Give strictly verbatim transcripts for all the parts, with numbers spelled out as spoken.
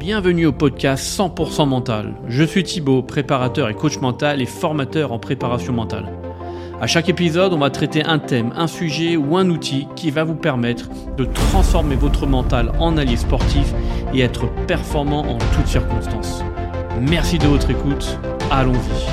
Bienvenue au podcast cent pour cent mental. Je suis Thibaut, préparateur et coach mental et formateur en préparation mentale. À chaque épisode, on va traiter un thème, un sujet ou un outil qui va vous permettre de transformer votre mental en allié sportif et être performant en toutes circonstances. Merci de votre écoute, allons-y.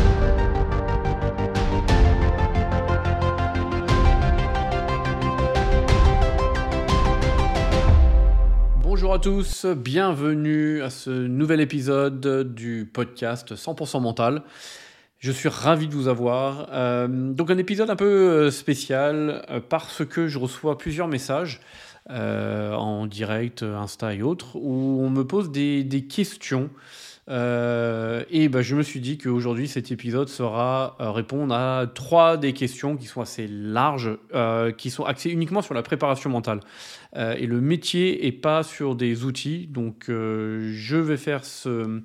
Bonjour à tous, bienvenue à ce nouvel épisode du podcast cent pour cent mental. Je suis ravi de vous avoir. Euh, donc un épisode un peu spécial euh, parce que je reçois plusieurs messages euh, en direct, Insta et autres, où on me pose des, des questions. Euh, et ben, je me suis dit qu'aujourd'hui cet épisode sera euh, répondre à trois des questions qui sont assez larges, euh, qui sont axées uniquement sur la préparation mentale. Euh, et le métier est pas sur des outils, donc euh, je vais faire ce,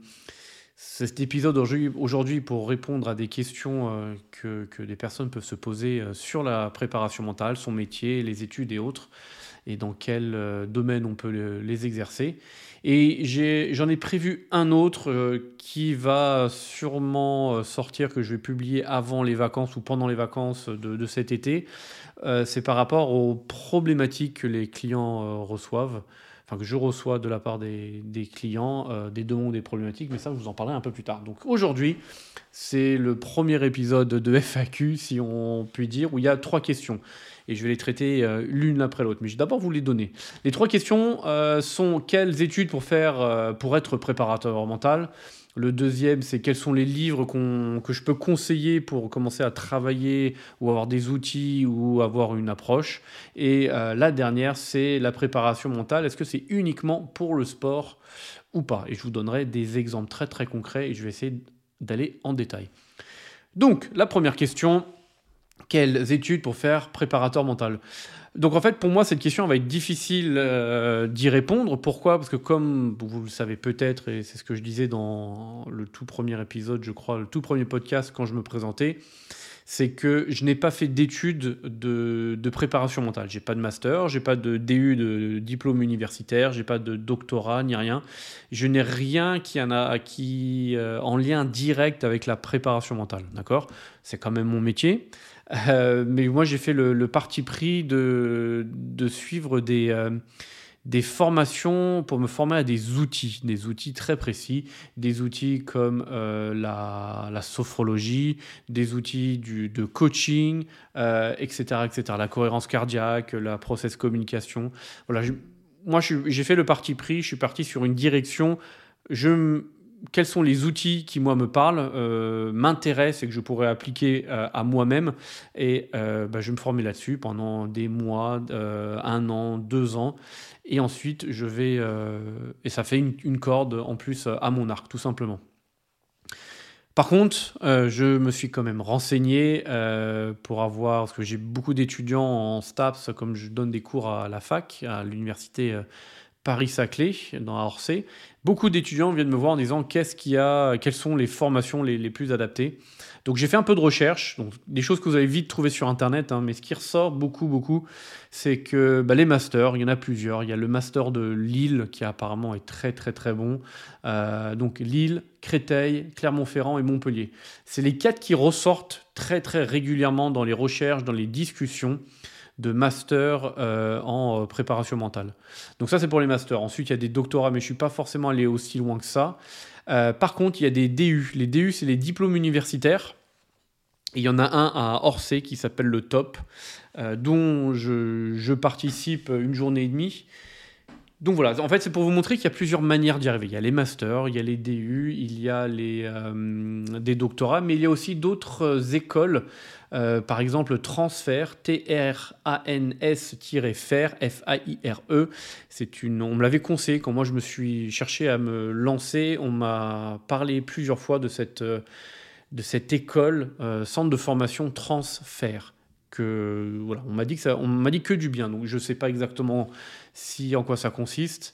cet épisode aujourd'hui, aujourd'hui pour répondre à des questions euh, que, que des personnes peuvent se poser euh, sur la préparation mentale, son métier, les études et autres, et dans quel euh, domaine on peut le, les exercer. Et j'ai, j'en ai prévu un autre euh, qui va sûrement euh, sortir, que je vais publier avant les vacances ou pendant les vacances de, de cet été. Euh, c'est par rapport aux problématiques que les clients euh, reçoivent, enfin que je reçois de la part des, des clients, euh, des demandes, des problématiques, mais ça je vous en parlerai un peu plus tard. Donc aujourd'hui, c'est le premier épisode de F A Q, si on peut dire, où il y a trois questions. Et je vais les traiter euh, l'une après l'autre. Mais je vais d'abord vous les donner. Les trois questions euh, sont quelles études pour faire euh, pour être préparateur mental. Le deuxième, c'est quels sont les livres qu'on, que je peux conseiller pour commencer à travailler ou avoir des outils ou avoir une approche. Et euh, la dernière, c'est la préparation mentale. Est-ce que c'est uniquement pour le sport ou pas? Et je vous donnerai des exemples très très concrets et je vais essayer d'aller en détail. Donc, la première question... Quelles études pour faire préparateur mental? Donc en fait, pour moi, cette question elle va être difficile euh, d'y répondre. Pourquoi? Parce que comme vous le savez peut-être, et c'est ce que je disais dans le tout premier épisode, je crois, le tout premier podcast quand je me présentais, c'est que je n'ai pas fait d'études de, de préparation mentale. J'ai pas de master, j'ai pas de D U de diplôme universitaire, j'ai pas de doctorat ni rien. Je n'ai rien qui en a qui euh, en lien direct avec la préparation mentale, d'accord? C'est quand même mon métier. Euh, mais moi, j'ai fait le, le parti pris de, de suivre des, euh, des formations pour me former à des outils, des outils très précis, des outils comme euh, la, la sophrologie, des outils du, de coaching, euh, et cetera, et cetera. La cohérence cardiaque, la process communication. Voilà, je, moi, je, j'ai fait le parti pris, je suis parti sur une direction. Je Quels sont les outils qui, moi, me parlent, euh, m'intéressent et que je pourrais appliquer euh, à moi-même. Et euh, bah, je vais me former là-dessus pendant des mois, euh, un an, deux ans. Et ensuite, je vais... Euh, et ça fait une, une corde en plus à mon arc, tout simplement. Par contre, euh, je me suis quand même renseigné euh, pour avoir... Parce que j'ai beaucoup d'étudiants en STAPS, comme je donne des cours à la fac, à l'université... Euh, Paris-Saclay, dans la Orsay. Beaucoup d'étudiants viennent me voir en disant qu'est-ce qu'il y a, quelles sont les formations les, les plus adaptées. Donc j'ai fait un peu de recherche, donc des choses que vous allez vite trouver sur Internet, hein, mais ce qui ressort beaucoup, beaucoup, c'est que bah, les masters, il y en a plusieurs. Il y a le master de Lille qui apparemment est très, très, très bon. Euh, donc Lille, Créteil, Clermont-Ferrand et Montpellier. C'est les quatre qui ressortent très, très régulièrement dans les recherches, dans les discussions de master euh, en euh, préparation mentale. Donc ça, c'est pour les masters. Ensuite, il y a des doctorats, mais je ne suis pas forcément allé aussi loin que ça. Euh, par contre, il y a des D U. Les D U, c'est les diplômes universitaires. Et il y en a un à Orsay qui s'appelle le T O P, euh, dont je, je participe une journée et demie. Donc voilà, en fait, c'est pour vous montrer qu'il y a plusieurs manières d'y arriver. Il y a les masters, il y a les D U, il y a les, euh, des doctorats, mais il y a aussi d'autres euh, écoles. Euh, par exemple, Transfert, T R A N S-F-R, F A I R E. C'est une, on me l'avait conseillé quand moi je me suis cherché à me lancer. On m'a parlé plusieurs fois de cette, de cette école, euh, centre de formation Transfert. que voilà, on m'a dit que ça, on m'a dit que du bien. Donc je sais pas exactement si en quoi ça consiste,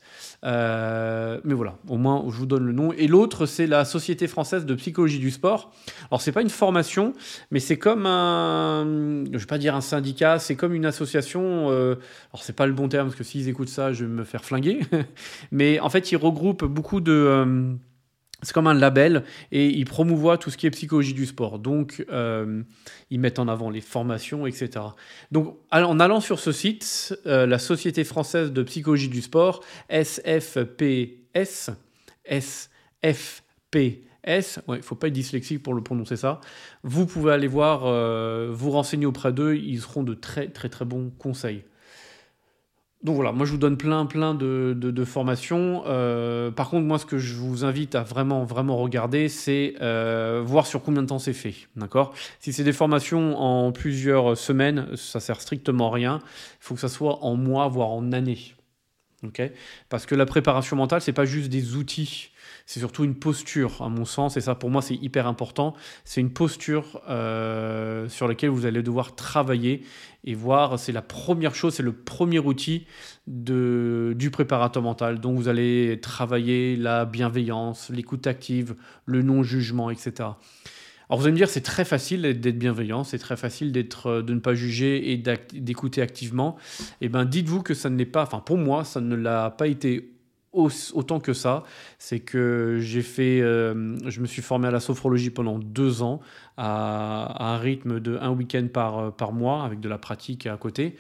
euh, mais voilà, au moins je vous donne le nom. Et l'autre, c'est la Société française de psychologie du sport. Alors c'est pas une formation, mais c'est comme un, je vais pas dire un syndicat, c'est comme une association. Euh, alors c'est pas le bon terme parce que s'ils écoutent ça, je vais me faire flinguer. Mais en fait, ils regroupent beaucoup de euh, c'est comme un label et ils promouvoient tout ce qui est psychologie du sport. Donc, euh, ils mettent en avant les formations, et cetera. Donc, en allant sur ce site, euh, la Société française de psychologie du sport, S F P S, S F P S, il ne faut pas être dyslexique pour le prononcer ça, vous pouvez aller voir, euh, vous renseigner auprès d'eux, ils seront de très très très bons conseils. Donc voilà, moi je vous donne plein plein de, de, de formations. Euh, par contre, moi ce que je vous invite à vraiment vraiment regarder, c'est euh, voir sur combien de temps c'est fait, d'accord ? Si c'est des formations en plusieurs semaines, ça sert strictement à rien. Il faut que ça soit en mois, voire en années. Okay ? Parce que la préparation mentale, c'est pas juste des outils, c'est surtout une posture, à mon sens, et ça pour moi c'est hyper important. C'est une posture euh, sur laquelle vous allez devoir travailler et voir, c'est la première chose, c'est le premier outil de, du préparateur mental. Donc vous allez travailler la bienveillance, l'écoute active, le non-jugement, et cetera. Alors vous allez me dire, c'est très facile d'être bienveillant, c'est très facile d'être, de ne pas juger et d'écouter activement. Eh bien, dites-vous que ça ne l'est pas, enfin pour moi, ça ne l'a pas été autant que ça. C'est que j'ai fait, euh, je me suis formé à la sophrologie pendant deux ans, à, à un rythme de un week-end par, par mois, avec de la pratique à côté.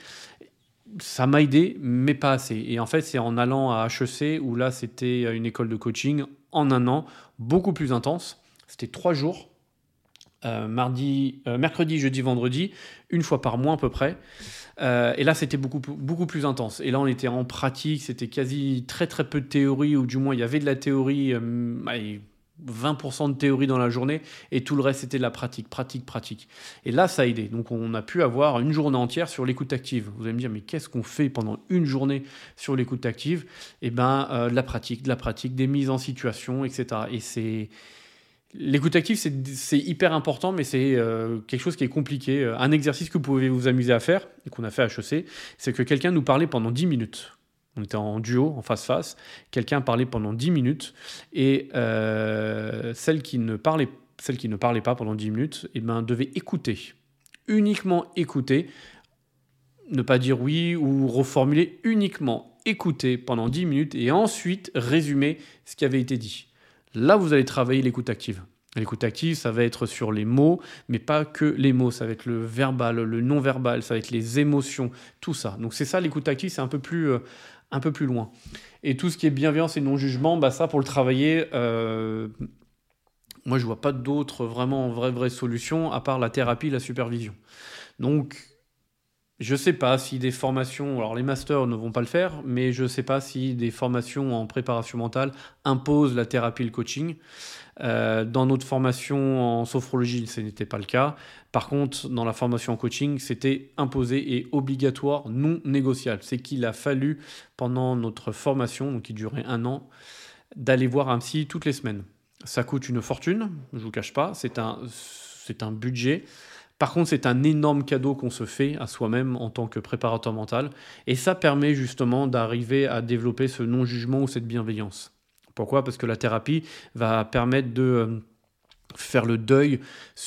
Ça m'a aidé, mais pas assez. Et en fait, c'est en allant à H E C, où là, c'était une école de coaching, en un an, beaucoup plus intense. C'était trois jours. Euh, mardi, euh, mercredi, jeudi, vendredi, une fois par mois à peu près. Euh, et là, c'était beaucoup, beaucoup plus intense. Et là, on était en pratique, c'était quasi très très peu de théorie, ou du moins il y avait de la théorie, euh, allez, vingt pour cent de théorie dans la journée, et tout le reste c'était de la pratique, pratique, pratique. Et là, ça a aidé. Donc on a pu avoir une journée entière sur l'écoute active. Vous allez me dire, mais qu'est-ce qu'on fait pendant une journée sur l'écoute active ? Eh bien, euh, de la pratique, de la pratique, des mises en situation, et cetera. Et c'est... L'écoute active, c'est, c'est hyper important, mais c'est euh, quelque chose qui est compliqué. Un exercice que vous pouvez vous amuser à faire, et qu'on a fait à H E C, c'est que quelqu'un nous parlait pendant dix minutes. On était en duo, en face-face. Quelqu'un parlait pendant dix minutes, et euh, celle, qui ne parlait, celle qui ne parlait pas pendant dix minutes eh ben, devait écouter. Uniquement écouter. Ne pas dire oui ou reformuler, uniquement écouter pendant dix minutes, et ensuite résumer ce qui avait été dit. Là, vous allez travailler l'écoute active. L'écoute active, ça va être sur les mots, mais pas que les mots. Ça va être le verbal, le non-verbal, ça va être les émotions, tout ça. Donc c'est ça, l'écoute active, c'est un peu plus, euh, un peu plus loin. Et tout ce qui est bienveillance et non-jugement, bah ça, pour le travailler, euh, moi, je ne vois pas d'autres vraiment vraies, vraies solutions, à part la thérapie, la supervision. Donc... Je ne sais pas si des formations, alors les masters ne vont pas le faire, mais je ne sais pas si des formations en préparation mentale imposent la thérapie et le coaching. Euh, dans notre formation en sophrologie, ce n'était pas le cas. Par contre, dans la formation en coaching, c'était imposé et obligatoire, non négociable. C'est qu'il a fallu, pendant notre formation, donc qui durait un an, d'aller voir un psy toutes les semaines. Ça coûte une fortune, je ne vous cache pas, c'est un, c'est un budget. Par contre, c'est un énorme cadeau qu'on se fait à soi-même en tant que préparateur mental. Et ça permet justement d'arriver à développer ce non-jugement ou cette bienveillance. Pourquoi ? Parce que la thérapie va permettre de faire le deuil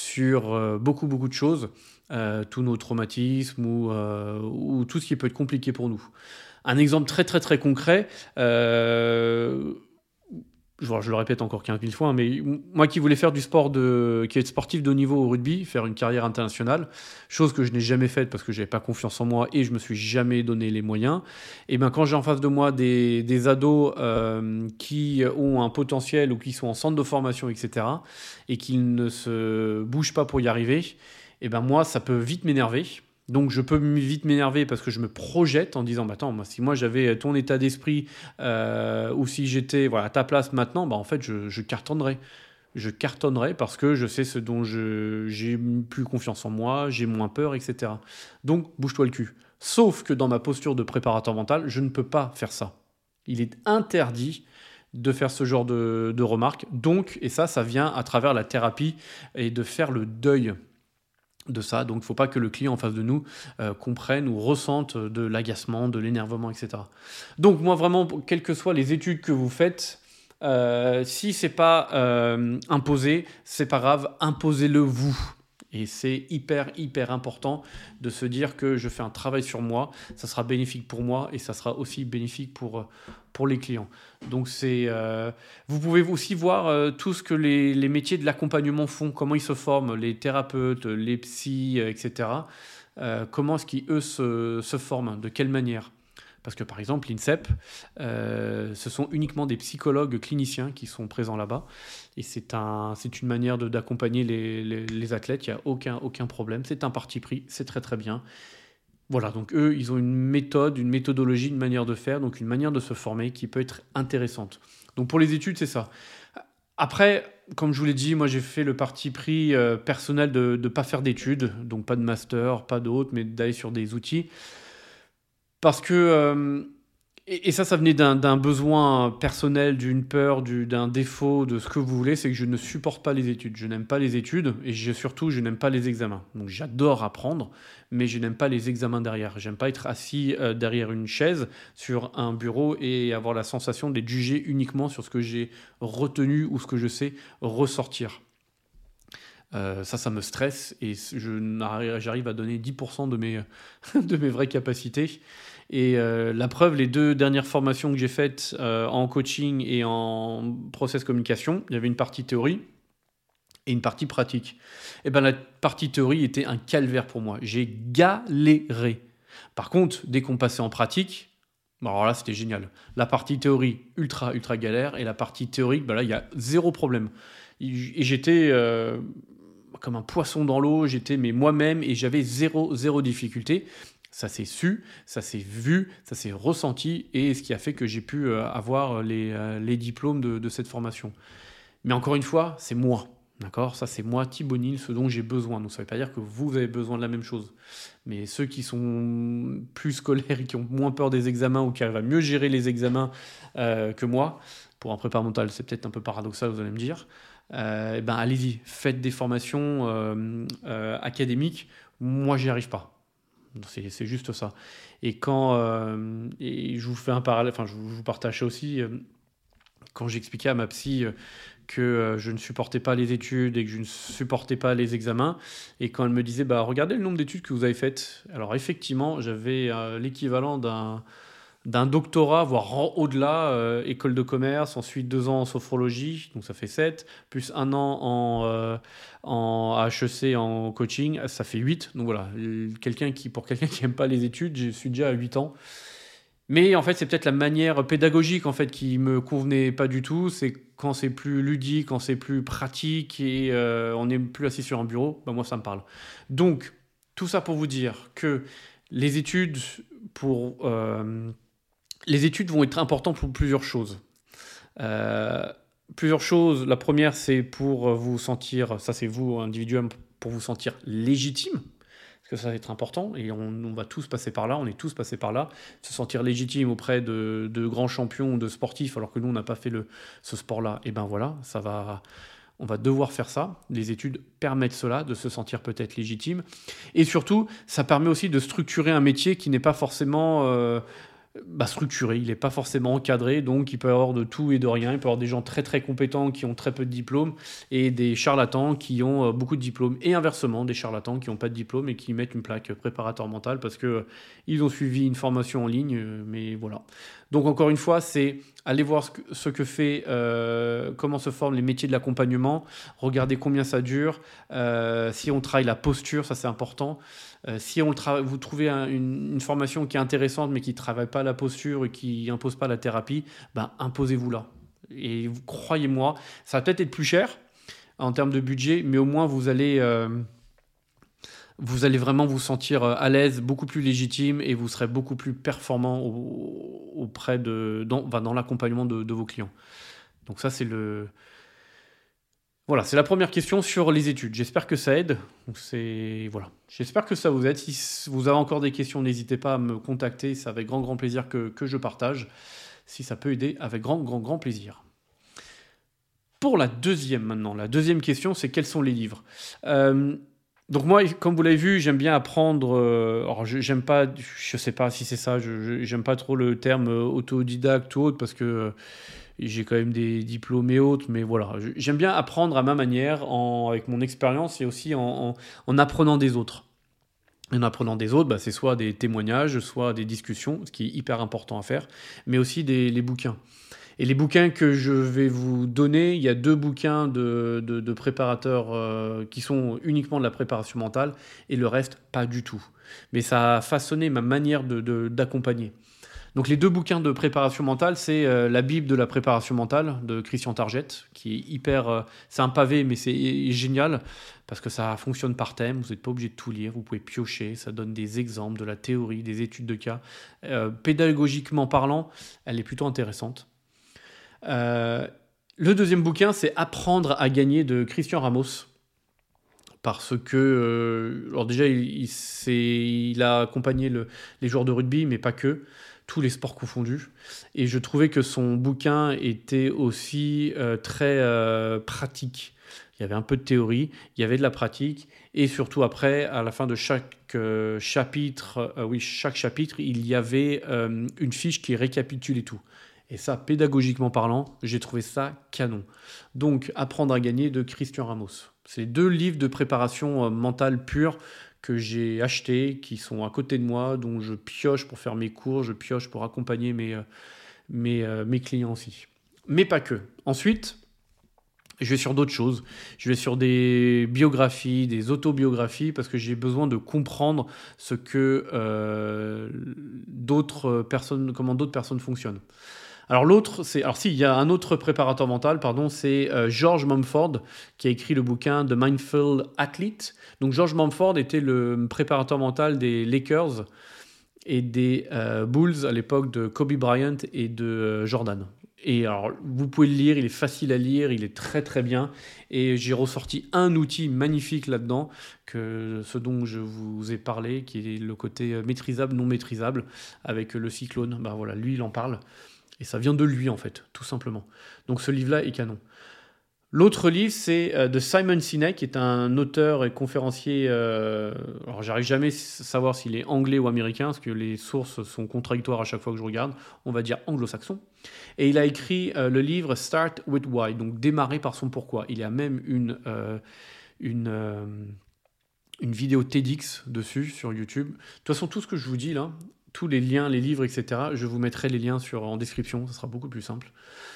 sur beaucoup, beaucoup de choses, euh, tous nos traumatismes ou, euh, ou tout ce qui peut être compliqué pour nous. Un exemple très, très, très concret... Euh, je le répète encore quinze mille fois, hein, mais moi qui voulais faire du sport, de, qui est sportif de haut niveau au rugby, faire une carrière internationale, chose que je n'ai jamais faite parce que je n'avais pas confiance en moi et je me suis jamais donné les moyens, et ben quand j'ai en face de moi des, des ados euh, qui ont un potentiel ou qui sont en centre de formation, et cetera, et qui ne se bougent pas pour y arriver, et ben moi ça peut vite m'énerver. Donc je peux vite m'énerver parce que je me projette en disant bah, « Attends, moi, si moi j'avais ton état d'esprit euh, ou si j'étais voilà, à ta place maintenant, bah, en fait je, je cartonnerais. Je cartonnerais parce que je sais ce dont je, j'ai plus confiance en moi, j'ai moins peur, et cetera. Donc bouge-toi le cul. Sauf que dans ma posture de préparateur mental, je ne peux pas faire ça. Il est interdit de faire ce genre de, de remarques. Donc, et ça, ça vient à travers la thérapie et de faire le deuil. de ça. Donc, il ne faut pas que le client en face de nous euh, comprenne ou ressente de l'agacement, de l'énervement, et cetera. Donc, moi, vraiment, quelles que soient les études que vous faites, euh, si c'est pas euh, imposé, c'est pas grave, imposez-le vous. Et c'est hyper, hyper important de se dire que je fais un travail sur moi, ça sera bénéfique pour moi et ça sera aussi bénéfique pour, pour les clients. Donc, c'est, euh, vous pouvez aussi voir euh, tout ce que les, les métiers de l'accompagnement font, comment ils se forment, les thérapeutes, les psys, euh, et cetera. Euh, comment est-ce qu'ils, eux, se, se forment, de quelle manière? Parce que par exemple, l'INSEP, euh, ce sont uniquement des psychologues cliniciens qui sont présents là-bas. Et c'est, un, c'est une manière de, d'accompagner les, les, les athlètes. Il n'y a aucun, aucun problème. C'est un parti pris. C'est très très bien. Voilà, donc eux, ils ont une méthode, une méthodologie, une manière de faire, donc une manière de se former qui peut être intéressante. Donc pour les études, c'est ça. Après, comme je vous l'ai dit, moi j'ai fait le parti pris euh, personnel de ne pas faire d'études, donc pas de master, pas d'autres, mais d'aller sur des outils. Parce que, euh, et, et ça, ça venait d'un, d'un besoin personnel, d'une peur, du, d'un défaut, de ce que vous voulez, c'est que je ne supporte pas les études. Je n'aime pas les études et je, surtout, je n'aime pas les examens. Donc j'adore apprendre, mais je n'aime pas les examens derrière. J'aime pas être assis euh, derrière une chaise sur un bureau et avoir la sensation d'être jugé uniquement sur ce que j'ai retenu ou ce que je sais ressortir. Euh, ça, ça me stresse et je, j'arrive à donner dix pour cent de mes, de mes vraies capacités. Et euh, la preuve, les deux dernières formations que j'ai faites euh, en coaching et en process communication, il y avait une partie théorie et une partie pratique. Et ben la partie théorie était un calvaire pour moi. J'ai galéré. Par contre, dès qu'on passait en pratique, bon, alors là, c'était génial. La partie théorie, ultra, ultra galère. Et la partie théorique, ben là, il y a zéro problème. Et j'étais euh, comme un poisson dans l'eau, j'étais mais moi-même et j'avais zéro, zéro difficulté. Ça s'est su, ça s'est vu, ça s'est ressenti et ce qui a fait que j'ai pu euh, avoir les, euh, les diplômes de, de cette formation. Mais encore une fois, c'est moi, d'accord? Ça, c'est moi, Thibaut Nil, ce dont j'ai besoin. Donc ça ne veut pas dire que vous avez besoin de la même chose. Mais ceux qui sont plus scolaires et qui ont moins peur des examens ou qui arrivent à mieux gérer les examens euh, que moi, pour un prépa mental, c'est peut-être un peu paradoxal, vous allez me dire, euh, eh ben, allez-y, faites des formations euh, euh, académiques. Moi, j'y arrive pas. C'est, c'est juste ça. Et quand euh, et je vous fais un parallèle, enfin je vous, je vous partage aussi, euh, quand j'expliquais à ma psy euh, que euh, je ne supportais pas les études et que je ne supportais pas les examens, et quand elle me disait bah regardez le nombre d'études que vous avez faites, alors effectivement j'avais euh, l'équivalent d'un d'un doctorat, voire au-delà, euh, école de commerce, ensuite deux ans en sophrologie, donc ça fait sept, plus un an en, euh, en H E C en coaching, ça fait huit. Donc voilà, quelqu'un qui, pour quelqu'un qui n'aime pas les études, je suis déjà à huit ans. Mais en fait, c'est peut-être la manière pédagogique en fait, qui me convenait pas du tout. C'est quand c'est plus ludique, quand c'est plus pratique et euh, on n'est plus assis sur un bureau, bah moi ça me parle. Donc, tout ça pour vous dire que les études pour... Euh, les études vont être importantes pour plusieurs choses. Euh, plusieurs choses. La première, c'est pour vous sentir, ça c'est vous, individuellement, pour vous sentir légitime. Parce que ça va être important et on, on va tous passer par là, on est tous passés par là. Se sentir légitime auprès de, de grands champions, de sportifs, alors que nous, on n'a pas fait le, ce sport-là. Et ben voilà, ça va... On va devoir faire ça. Les études permettent cela, de se sentir peut-être légitime. Et surtout, ça permet aussi de structurer un métier qui n'est pas forcément... Euh, bah, structuré, il n'est pas forcément encadré, donc il peut y avoir de tout et de rien. Il peut y avoir des gens très très compétents qui ont très peu de diplômes et des charlatans qui ont euh, beaucoup de diplômes. Et inversement, des charlatans qui n'ont pas de diplôme et qui mettent une plaque préparateur mental parce qu'ils euh, ont suivi une formation en ligne, euh, mais voilà. Donc encore une fois, c'est aller voir ce que, ce que fait, euh, comment se forment les métiers de l'accompagnement, regarder combien ça dure, euh, si on travaille la posture, ça c'est important. Euh, si on tra- vous trouvez un, une, une formation qui est intéressante mais qui ne travaille pas la posture et qui n'impose pas la thérapie, ben, imposez-vous-la. Et vous, croyez-moi, ça va peut-être être plus cher en termes de budget, mais au moins vous allez, euh, vous allez vraiment vous sentir à l'aise, beaucoup plus légitime et vous serez beaucoup plus performant au, auprès de, dans, enfin, dans l'accompagnement de, de vos clients. Donc ça, c'est le... Voilà, c'est la première question sur les études. J'espère que ça aide. Donc c'est, voilà. J'espère que ça vous aide. Si vous avez encore des questions, n'hésitez pas à me contacter. C'est avec grand, grand plaisir que, que je partage. Si ça peut aider, avec grand, grand, grand plaisir. Pour la deuxième maintenant, la deuxième question, c'est quels sont les livres ? euh, Donc moi, comme vous l'avez vu, j'aime bien apprendre. Euh, alors je, j'aime pas, je sais pas si c'est ça. Je, je- j'aime pas trop le terme euh, autodidacte ou autre parce que euh, j'ai quand même des diplômes et autres. Mais voilà, je- j'aime bien apprendre à ma manière, en, avec mon expérience et aussi en, en- en apprenant des autres. En apprenant des autres, bah, c'est soit des témoignages, soit des discussions, ce qui est hyper important à faire, mais aussi des, les bouquins. Et les bouquins que je vais vous donner, il y a deux bouquins de, de, de préparateurs euh, qui sont uniquement de la préparation mentale et le reste, pas du tout. Mais ça a façonné ma manière de, de- d'accompagner. Donc les deux bouquins de préparation mentale, c'est euh, la Bible de la préparation mentale de Christian Target, qui est hyper... euh, c'est un pavé, mais c'est génial, parce que ça fonctionne par thème, vous n'êtes pas obligé de tout lire, vous pouvez piocher, ça donne des exemples, de la théorie, des études de cas. Euh, pédagogiquement parlant, elle est plutôt intéressante. Euh, le deuxième bouquin, c'est Apprendre à gagner de Christian Ramos. Parce que, euh, alors déjà, il, il, s'est- il a accompagné le- les joueurs de rugby, mais pas que, tous les sports confondus. Et je trouvais que son bouquin était aussi euh, très euh, pratique. Il y avait un peu de théorie, il y avait de la pratique, et surtout après, à la fin de chaque euh, chapitre, euh, oui, chaque chapitre, il y avait euh, une fiche qui récapitulait tout. Et ça, pédagogiquement parlant, j'ai trouvé ça canon. Donc, Apprendre à gagner de Christian Ramos. C'est deux livres de préparation euh, mentale pure que j'ai achetés, qui sont à côté de moi, dont je pioche pour faire mes cours, je pioche pour accompagner mes, euh, mes, euh, mes clients aussi. Mais pas que. Ensuite, je vais sur d'autres choses. Je vais sur des biographies, des autobiographies, parce que j'ai besoin de comprendre ce que euh, d'autres personnes, comment d'autres personnes fonctionnent. Alors l'autre, c'est, alors si, il y a un autre préparateur mental, pardon, c'est euh, George Mumford qui a écrit le bouquin The Mindful Athlete. Donc George Mumford était le préparateur mental des Lakers et des euh, Bulls à l'époque de Kobe Bryant et de euh, Jordan. Et alors, vous pouvez le lire, il est facile à lire, il est très très bien. Et j'ai ressorti un outil magnifique là-dedans, que ce dont je vous ai parlé, qui est le côté euh, maîtrisable, non maîtrisable, avec le cyclone. Ben voilà, lui, il en parle. Et ça vient de lui, en fait, tout simplement. Donc ce livre-là est canon. L'autre livre, c'est euh, de Simon Sinek, qui est un auteur et conférencier. Euh, alors, j'arrive jamais à savoir s'il est anglais ou américain, parce que les sources sont contradictoires à chaque fois que je regarde. On va dire anglo-saxon. Et il a écrit euh, le livre Start with Why, donc démarrer par son pourquoi. Il y a même une, euh, une, euh, une vidéo TEDx dessus sur YouTube. De toute façon, tout ce que je vous dis là, tous les liens, les livres, et cetera, je vous mettrai les liens sur, en description, ça sera beaucoup plus simple.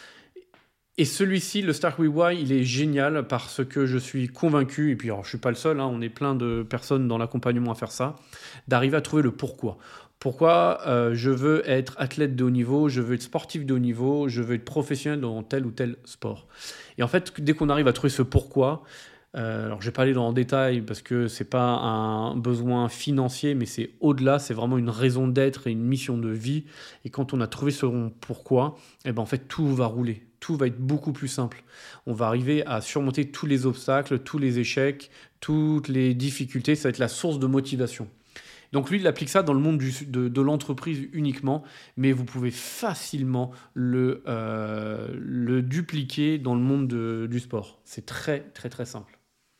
Et celui-ci, le Start With Why, il est génial parce que je suis convaincu, et puis alors, je ne suis pas le seul, hein, on est plein de personnes dans l'accompagnement à faire ça, d'arriver à trouver le pourquoi. Pourquoi euh, je veux être athlète de haut niveau, je veux être sportif de haut niveau, je veux être professionnel dans tel ou tel sport. Et en fait, dès qu'on arrive à trouver ce pourquoi, euh, alors je ne vais pas aller dans le détail parce que ce n'est pas un besoin financier, mais c'est au-delà, c'est vraiment une raison d'être et une mission de vie. Et quand on a trouvé ce pourquoi, eh ben en fait tout va rouler. Tout va être beaucoup plus simple. On va arriver à surmonter tous les obstacles, tous les échecs, toutes les difficultés. Ça va être la source de motivation. Donc lui, il applique ça dans le monde du, de, de l'entreprise uniquement, mais vous pouvez facilement le, euh, le dupliquer dans le monde de, du sport. C'est très, très, très simple.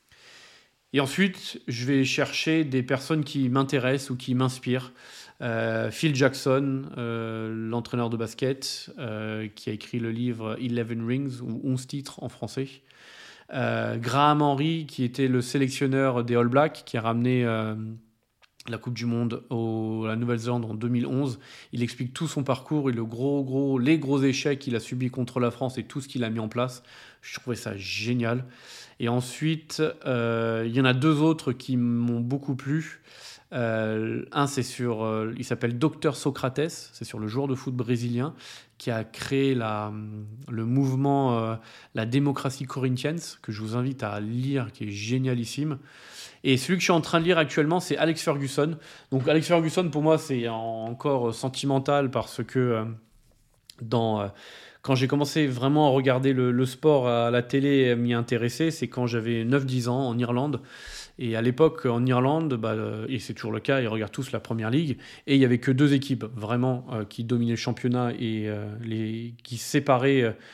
Et ensuite, je vais chercher des personnes qui m'intéressent ou qui m'inspirent. Euh, Phil Jackson, euh, l'entraîneur de basket, euh, qui a écrit le livre Eleven Rings, ou onze titres en français. Euh, Graham Henry, qui était le sélectionneur des All Blacks, qui a ramené euh, la Coupe du Monde au, à la Nouvelle-Zélande en deux mille onze. Il explique tout son parcours et le gros, gros, les gros échecs qu'il a subis contre la France et tout ce qu'il a mis en place. Je trouvais ça génial. Et ensuite, euh, il y en a deux autres qui m'ont beaucoup plu. Euh, un, c'est sur, euh, il s'appelle Docteur Socrates, c'est sur le joueur de foot brésilien qui a créé la, le mouvement euh, La démocratie corinthienne, que je vous invite à lire, qui est génialissime. Et celui que je suis en train de lire actuellement, c'est Alex Ferguson. Donc Alex Ferguson, pour moi, c'est encore sentimental parce que euh, dans... Euh, quand j'ai commencé vraiment à regarder le, le sport à la télé et à m'y intéresser, c'est quand j'avais neuf dix ans en Irlande. Et à l'époque, en Irlande, bah, et c'est toujours le cas, ils regardent tous la Première Ligue, et il n'y avait que deux équipes vraiment euh, qui dominaient le championnat et euh, les, qui séparaient... Euh,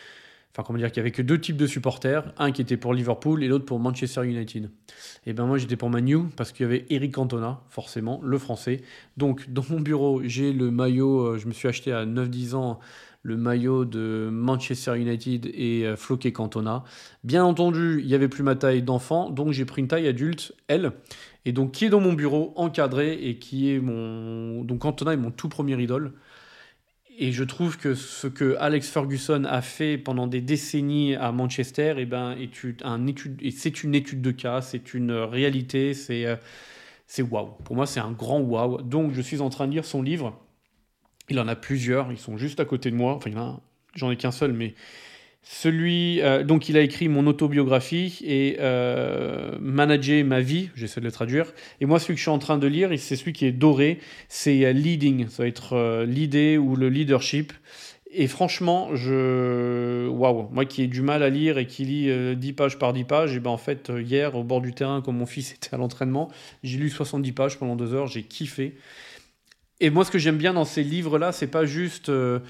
enfin comment dire, qu'il y avait que deux types de supporters, un qui était pour Liverpool et l'autre pour Manchester United. Et ben moi j'étais pour Man U parce qu'il y avait Eric Cantona, forcément, le français. Donc dans mon bureau, j'ai le maillot, euh, je me suis acheté à neuf dix ans le maillot de Manchester United et euh, floqué Cantona. Bien entendu, il n'y avait plus ma taille d'enfant, donc j'ai pris une taille adulte, L, et donc qui est dans mon bureau, encadré, et qui est mon... Donc Cantona est mon tout premier idole. Et je trouve que ce que Alex Ferguson a fait pendant des décennies à Manchester, eh ben, est un étude, et c'est une étude de cas, c'est une réalité, c'est, euh, c'est waouh. Pour moi, c'est un grand waouh. Donc, je suis en train de lire son livre. Il en a plusieurs, ils sont juste à côté de moi. Enfin, il y en a, j'en ai qu'un seul, mais celui, euh, donc il a écrit mon autobiographie et euh, Manager ma vie, j'essaie de le traduire. Et moi, celui que je suis en train de lire, c'est celui qui est doré, c'est euh, Leading, ça va être euh, l'idée ou le leadership. Et franchement, je, waouh, moi qui ai du mal à lire et qui lis euh, dix pages par dix pages, et ben en fait euh, hier au bord du terrain, comme mon fils était à l'entraînement, j'ai lu soixante-dix pages pendant deux heures, j'ai kiffé. Et moi, ce que j'aime bien dans ces livres-là, c'est pas juste euh,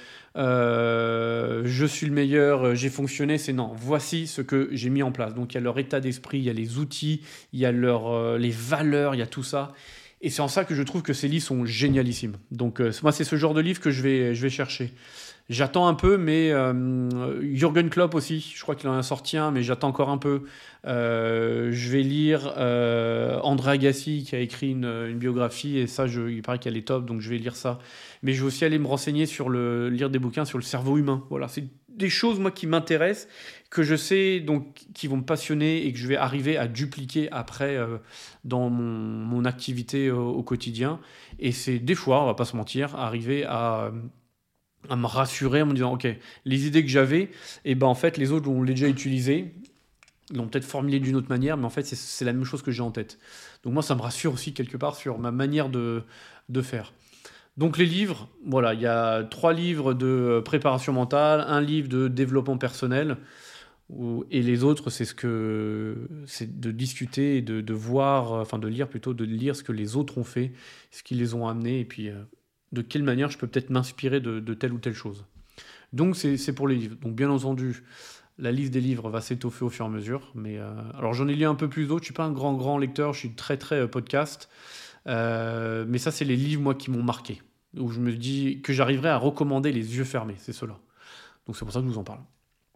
euh, je suis le meilleur, euh, j'ai fonctionné, c'est non, voici ce que j'ai mis en place. Donc il y a leur état d'esprit, il y a les outils, il y a leur, euh, les valeurs, il y a tout ça. Et c'est en ça que je trouve que ces livres sont génialissimes. Donc euh, moi, c'est ce genre de livre que je vais, je vais chercher. J'attends un peu, mais euh, Jürgen Klopp aussi, je crois qu'il en a sorti un, mais j'attends encore un peu. Euh, je vais lire euh, André Agassi qui a écrit une, une biographie, et ça, je, il paraît qu'elle est top, donc je vais lire ça. Mais je vais aussi aller me renseigner sur le, lire des bouquins sur le cerveau humain. Voilà, c'est des choses moi qui m'intéressent, que je sais donc qui vont me passionner et que je vais arriver à dupliquer après euh, dans mon, mon activité au, au quotidien. Et c'est des fois, on va pas se mentir, arriver à à me rassurer en me disant ok, les idées que j'avais, et ben en fait les autres ont déjà utilisées, ils l'ont peut-être formulé d'une autre manière, mais en fait c'est, c'est la même chose que j'ai en tête. Donc moi ça me rassure aussi quelque part sur ma manière de, de faire. Donc les livres, voilà, il y a trois livres de préparation mentale, un livre de développement personnel, et les autres c'est ce que c'est de discuter et de, de voir, enfin de lire plutôt, de lire ce que les autres ont fait, ce qu'ils les ont amenés, et puis euh, de quelle manière je peux peut-être m'inspirer de, de telle ou telle chose. Donc c'est, c'est pour les livres. Donc bien entendu, la liste des livres va s'étoffer au fur et à mesure. Mais euh, alors j'en ai lu un peu plus d'autres. Je suis pas un grand grand lecteur. Je suis très très euh, podcast. Euh, mais ça c'est les livres moi qui m'ont marqué, où je me dis que j'arriverai à recommander les yeux fermés. C'est cela. Donc c'est pour ça que je vous en parle.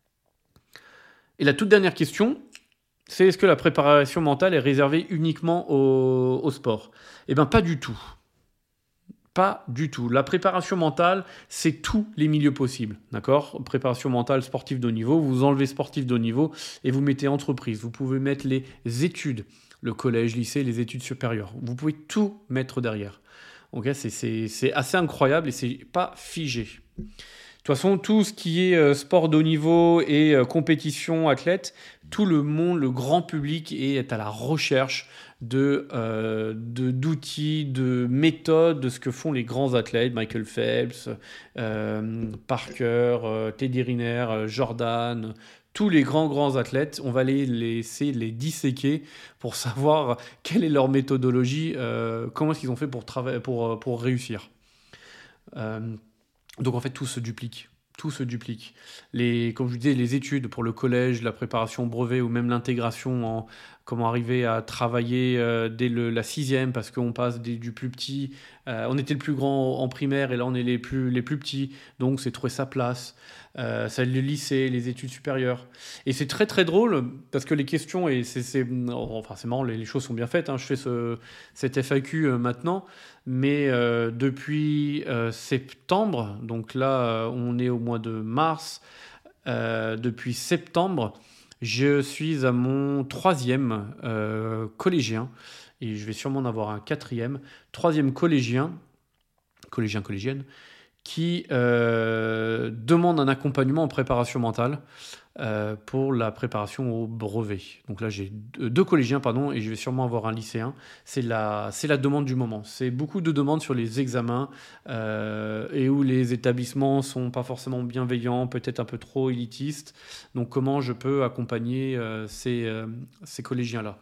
Et la toute dernière question, c'est est-ce que la préparation mentale est réservée uniquement au, au sport ? Eh bien pas du tout. Pas du tout. La préparation mentale, c'est tous les milieux possibles. D'accord ? Préparation mentale sportive de haut niveau, vous enlevez sportif de haut niveau et vous mettez entreprise. Vous pouvez mettre les études, le collège, lycée, les études supérieures. Vous pouvez tout mettre derrière. Okay ? c'est, c'est, c'est assez incroyable et c'est pas figé. De toute façon, tout ce qui est euh, sport de haut niveau et euh, compétition, athlète, tout le monde, le grand public est à la recherche de, euh, de, d'outils, de méthodes, de ce que font les grands athlètes, Michael Phelps, euh, Parker, euh, Teddy Riner, euh, Jordan, tous les grands, grands athlètes. On va les laisser les disséquer pour savoir quelle est leur méthodologie, euh, comment est-ce qu'ils ont fait pour, trava- pour, pour réussir. Euh, Donc en fait, tout se duplique. Tout se duplique. Les, comme je vous disais, les études pour le collège, la préparation au brevet ou même l'intégration en comment arriver à travailler euh, dès le, la sixième parce qu'on passe des, du plus petit. Euh, on était le plus grand en primaire et là on est les plus, les plus petits. Donc c'est trouver sa place. Euh, ça, le lycée, les études supérieures. Et c'est très très drôle parce que les questions, et c'est, c'est, enfin c'est marrant, les, les choses sont bien faites. Hein. Je fais ce, cette F A Q euh, maintenant. Mais euh, depuis euh, septembre, donc là euh, on est au mois de mars, euh, depuis septembre, je suis à mon troisième euh, collégien, et je vais sûrement en avoir un quatrième, troisième collégien, collégien, collégienne, qui euh, demande un accompagnement en préparation mentale euh, pour la préparation au brevet. Donc là, j'ai deux, deux collégiens, pardon, et je vais sûrement avoir un lycéen. C'est la, c'est la demande du moment. C'est beaucoup de demandes sur les examens euh, et où les établissements sont pas forcément bienveillants, peut-être un peu trop élitistes. Donc comment je peux accompagner euh, ces, euh, ces collégiens-là ?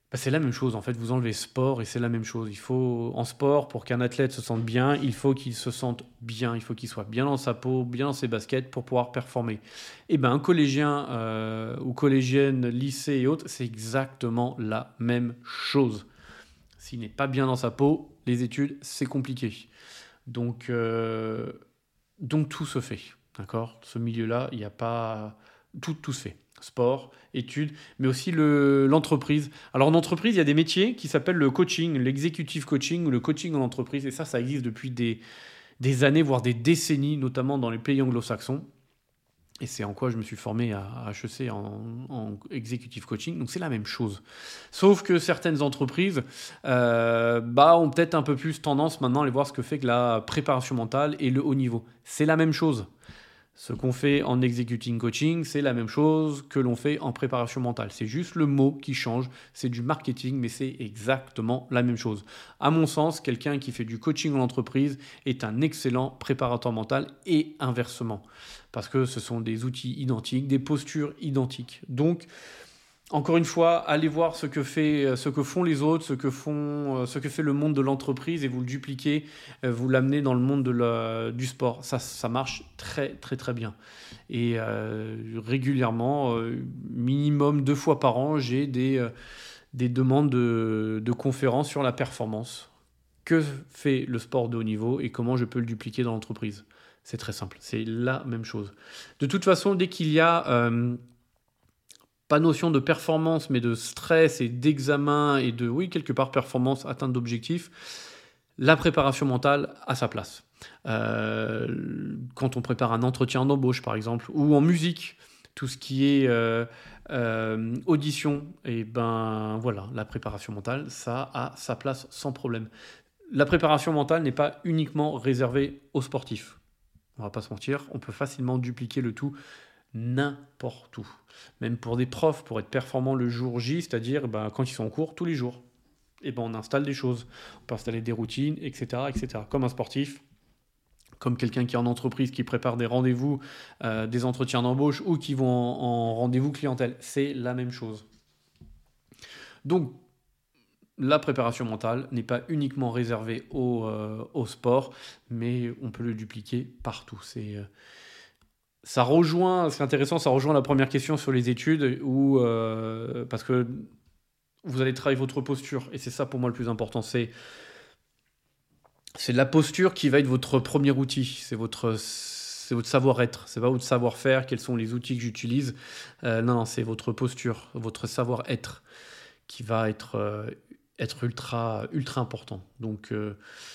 Bah, c'est la même chose, en fait, vous enlevez sport et c'est la même chose. Il faut, en sport, pour qu'un athlète se sente bien, il faut qu'il se sente bien, il faut qu'il soit bien dans sa peau, bien dans ses baskets pour pouvoir performer. Et ben, un collégien euh, ou collégienne, lycée et autres, c'est exactement la même chose. S'il n'est pas bien dans sa peau, les études, c'est compliqué. Donc, euh, donc tout se fait, d'accord? Ce milieu-là, il n'y a pas... Tout, tout se fait. Sport, études, mais aussi le, l'entreprise. Alors en entreprise, il y a des métiers qui s'appellent le coaching, l'executive coaching ou le coaching en entreprise. Et ça, ça existe depuis des, des années, voire des décennies, notamment dans les pays anglo-saxons. Et c'est en quoi je me suis formé à H E C en, en executive coaching. Donc c'est la même chose. Sauf que certaines entreprises euh, bah, ont peut-être un peu plus tendance maintenant à aller voir ce que fait que la préparation mentale et le haut niveau. C'est la même chose. Ce qu'on fait en executing coaching, c'est la même chose que l'on fait en préparation mentale. C'est juste le mot qui change, c'est du marketing, mais c'est exactement la même chose. À mon sens, quelqu'un qui fait du coaching en entreprise est un excellent préparateur mental et inversement. Parce que ce sont des outils identiques, des postures identiques. Donc, encore une fois, allez voir ce que, fait, ce que font les autres, ce que, font, ce que fait le monde de l'entreprise et vous le dupliquez, vous l'amenez dans le monde de la, du sport. Ça, ça marche très très très bien. Et euh, régulièrement, euh, minimum deux fois par an, j'ai des, euh, des demandes de, de conférences sur la performance. Que fait le sport de haut niveau et comment je peux le dupliquer dans l'entreprise? C'est très simple, c'est la même chose. De toute façon, dès qu'il y a... Euh, pas notion de performance, mais de stress et d'examen et de, oui, quelque part, performance, atteinte d'objectifs, la préparation mentale a sa place. Euh, quand on prépare un entretien d'embauche, par exemple, ou en musique, tout ce qui est euh, euh, audition, et ben voilà, la préparation mentale, ça a sa place sans problème. La préparation mentale n'est pas uniquement réservée aux sportifs. On va pas se mentir, on peut facilement dupliquer le tout n'importe où. Même pour des profs, pour être performants le jour J, c'est-à-dire ben, quand ils sont en cours, tous les jours. Et ben, on installe des choses. On peut installer des routines, et cetera, et cetera. Comme un sportif, comme quelqu'un qui est en entreprise, qui prépare des rendez-vous, euh, des entretiens d'embauche ou qui vont en, en rendez-vous clientèle. C'est la même chose. Donc, la préparation mentale n'est pas uniquement réservée au, euh, au sport, mais on peut le dupliquer partout. C'est... Euh, Ça rejoint, c'est intéressant, ça rejoint la première question sur les études, où, euh, parce que vous allez travailler votre posture, et c'est ça pour moi le plus important, c'est, c'est la posture qui va être votre premier outil, c'est votre, c'est votre savoir-être, c'est pas votre savoir-faire, quels sont les outils que j'utilise, euh, non, non, c'est votre posture, votre savoir-être qui va être, euh, être ultra, ultra important. Donc, euh,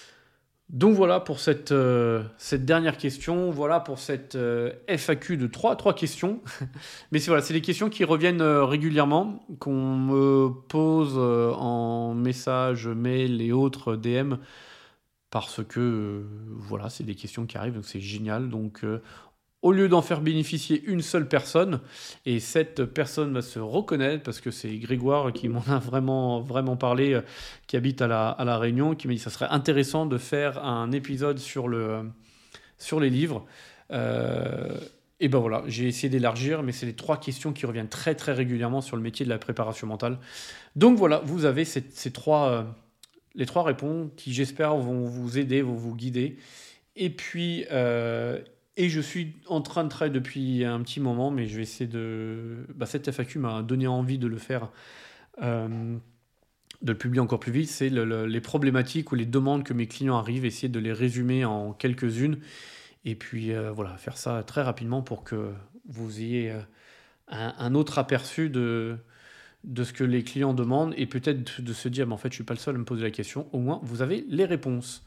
Donc voilà pour cette, euh, cette dernière question, voilà pour cette euh, F A Q de trois, trois questions. Mais c'est, voilà, c'est des questions qui reviennent euh, régulièrement, qu'on me pose euh, en message, mail et autres D M, parce que euh, voilà, c'est des questions qui arrivent, donc c'est génial. Donc euh, au lieu d'en faire bénéficier une seule personne, et cette personne va se reconnaître, parce que c'est Grégoire qui m'en a vraiment, vraiment parlé, euh, qui habite à la, à la Réunion, qui m'a dit que ça serait intéressant de faire un épisode sur, le, sur les livres. Euh, et ben voilà, j'ai essayé d'élargir, mais c'est les trois questions qui reviennent très très régulièrement sur le métier de la préparation mentale. Donc voilà, vous avez ces, ces trois, euh, les trois réponses qui, j'espère, vont vous aider, vont vous guider. Et puis... Euh, Et je suis en train de travailler depuis un petit moment, mais je vais essayer de... Bah, cette F A Q m'a donné envie de le faire, euh, de le publier encore plus vite. C'est le, le, les problématiques ou les demandes que mes clients arrivent, essayer de les résumer en quelques-unes. Et puis euh, voilà, faire ça très rapidement pour que vous ayez un, un autre aperçu de, de ce que les clients demandent. Et peut-être de se dire, mais en fait, je ne suis pas le seul à me poser la question. Au moins, vous avez les réponses.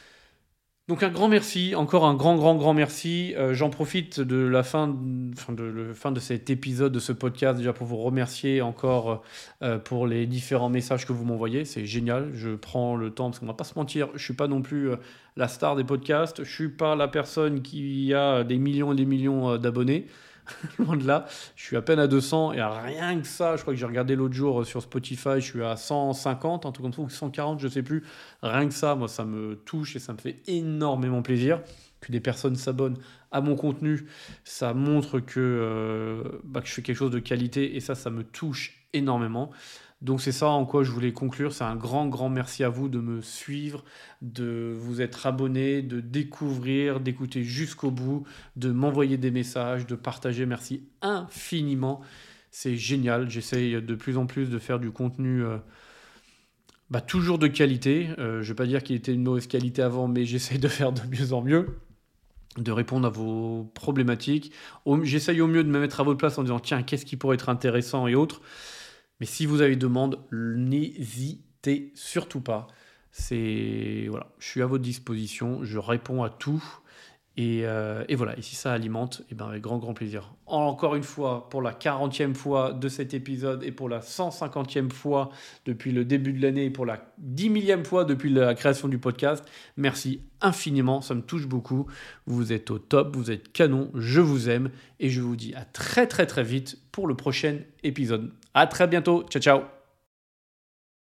Donc un grand merci, encore un grand, grand, grand merci. Euh, j'en profite de la fin de, fin, de, la fin de cet épisode, de ce podcast, déjà pour vous remercier encore euh, pour les différents messages que vous m'envoyez. C'est génial, je prends le temps, parce qu'on ne va pas se mentir, je ne suis pas non plus euh, la star des podcasts, je ne suis pas la personne qui a des millions et des millions euh, d'abonnés. Loin de là, je suis à peine à deux cents et à rien que ça, je crois que j'ai regardé l'autre jour sur Spotify, je suis à cent cinquante, un truc comme ça, ou cent quarante, je sais plus. Rien que ça, moi, ça me touche et ça me fait énormément plaisir que des personnes s'abonnent à mon contenu. Ça montre que, euh, bah, que je fais quelque chose de qualité et ça, ça me touche énormément. Donc c'est ça en quoi je voulais conclure. C'est un grand, grand merci à vous de me suivre, de vous être abonné, de découvrir, d'écouter jusqu'au bout, de m'envoyer des messages, de partager. Merci infiniment. C'est génial. J'essaye de plus en plus de faire du contenu euh, bah, toujours de qualité. Euh, je ne vais pas dire qu'il était de mauvaise qualité avant, mais j'essaye de faire de mieux en mieux, de répondre à vos problématiques. Au- J'essaye au mieux de me mettre à votre place en disant tiens, qu'est-ce qui pourrait être intéressant et autres. Mais si vous avez demande, n'hésitez surtout pas. C'est voilà, je suis à votre disposition, je réponds à tout. Et, euh, et voilà, et si ça alimente, et ben avec grand grand plaisir. Encore une fois, pour la quarantième fois de cet épisode et pour la cent cinquantième fois depuis le début de l'année et pour la dix millième fois depuis la création du podcast, merci infiniment, ça me touche beaucoup. Vous êtes au top, vous êtes canon, je vous aime et je vous dis à très très très vite pour le prochain épisode. À très bientôt, ciao ciao.